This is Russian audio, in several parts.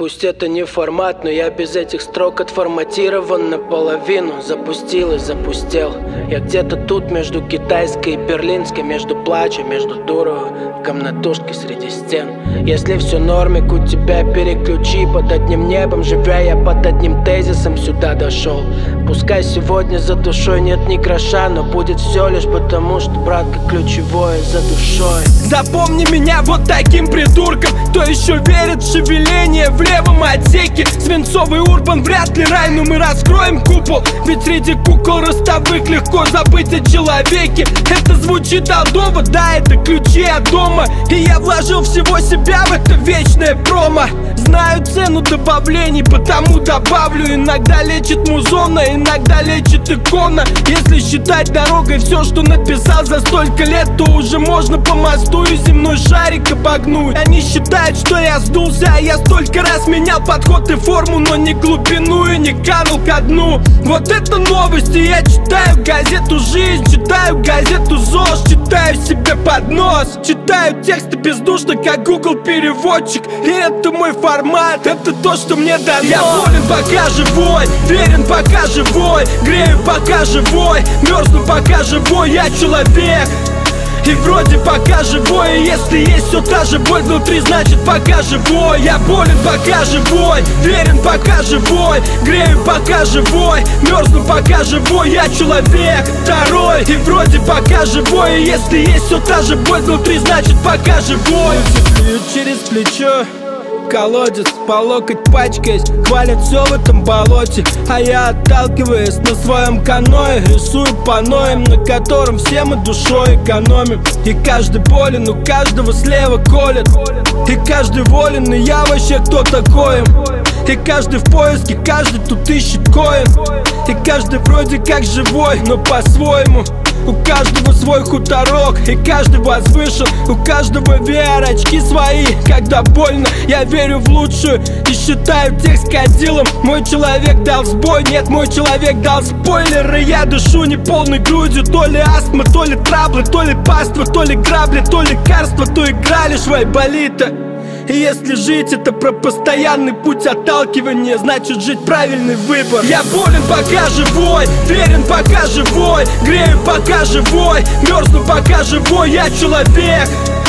Пусть это не формат, но я без этих строк отформатирован наполовину. Запустил и запустел. Я где-то тут между китайской и берлинской, между плачем, между дурою, в комнатушке среди стен. Если все нормик у тебя, переключи. Под одним небом живя, я под одним тезисом сюда дошел. Пускай сегодня за душой нет ни гроша, но будет все лишь потому, что, братка, ключевое за душой. Запомни меня вот таким придурком, кто еще верит в шевеление в левом отсеке. Свинцовый урбан вряд ли рай, но мы раскроем купол. Ведь среди кукол ростовых легко забыть о человеке. Это звучит алдово, да, это ключи от дома. И я вложил всего себя в это вечное промо. Знаю цену добавлений, потому добавлю. Иногда лечит музона, иногда лечит икона. Если считать дорогой все, что написал за столько лет, то уже можно по мосту и земной шарик обогнуть. Они считают, что я сдулся, а я столько раз менял подход и форму, но не глубину и не канул ко дну. Вот это новости, я читаю газету «Жизнь», читаю газету ЗОЖ, читаю себе под нос. Читаю тексты бездушно, как Google переводчик. И это мой формат, это то, что мне дано. Я болен, пока живой, верен, пока живой, грею, пока живой, мерзну, пока живой, я человек. И вроде пока живой, и если есть все та же боль внутри, значит пока живой. Я болен, пока живой, верен, пока живой, грею, пока живой, мерзну, пока живой, я человек второй. И вроде пока живой, и если есть все та же боль внутри, значит пока живой. Плюют через плечо, колодец, по локоть пачкаясь, хвалят все в этом болоте. А я, отталкиваясь на своем каное, рисую паноем, на котором все мы душой экономим. И каждый болен, у каждого слева колет. И каждый волен, и я вообще кто такой? И каждый в поиске, каждый тут ищет коин. И каждый вроде как живой, но по-своему. У каждого свой хуторок, и каждый возвышен. У каждого VR, очки свои, когда больно. Я верю в лучшую и считаю текст кадилом. Мой человек дал сбой, нет, мой человек дал спойлеры. Я дышу не полной грудью, то ли астма, то ли траблы, то ли паства, то ли грабли, то лекарства, то игра лишь айболита. И если жить это про постоянный путь отталкивания, значит жить правильный выбор. Я болен, пока живой, верен, пока живой, грею, пока живой, мерзну, пока живой, я человек.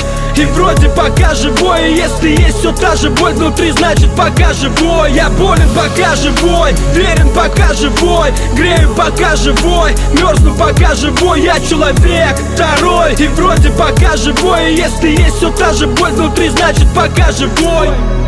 И вроде пока живой, и если есть все та же боль внутри, значит пока живой. Я болен, пока живой, верен, пока живой, грею, пока живой, мерзну, пока живой, я человек второй. И вроде пока живой, и если есть все та же боль внутри, значит пока живой.